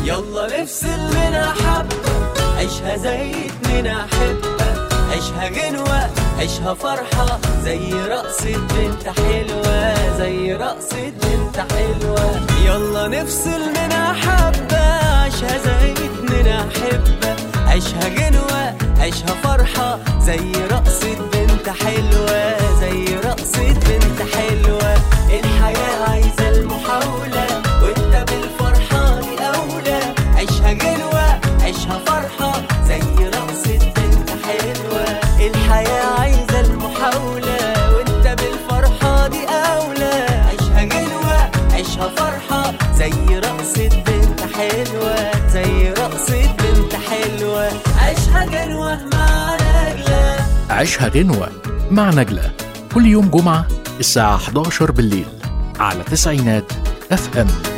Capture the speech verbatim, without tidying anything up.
يلا نفصل منها حبة، عيشها زي اتنين أحبة، عيشها غنوة عيشها فرحة، زي رقصة بنت حلوة، زي رقصة بنت حلوة. يلا نفصل منها حبة، عيشها زي اتنين أحبة، عيشها غنوة عيشها فرحة، زي رقصة بنت حلوة، زي رقصة بنت حلوة. الحياة عايزة المحاولة وانت بالفرحة دي أولى، عيشها غنوة عيشها فرحة، زي رقصة بنت حلوة. الحياة عايزة المحاولة وانت بالفرحة دي أولى، عيشها غنوة عيشها فرحة، زي رقصة بنت حلوة، زي رقصة بنت حلوة. عيشها غنوة مع نجلة. عيشها غنوة مع نجلة كل يوم جمعة الساعة إحدى عشر بالليل على تسعينات اف ام.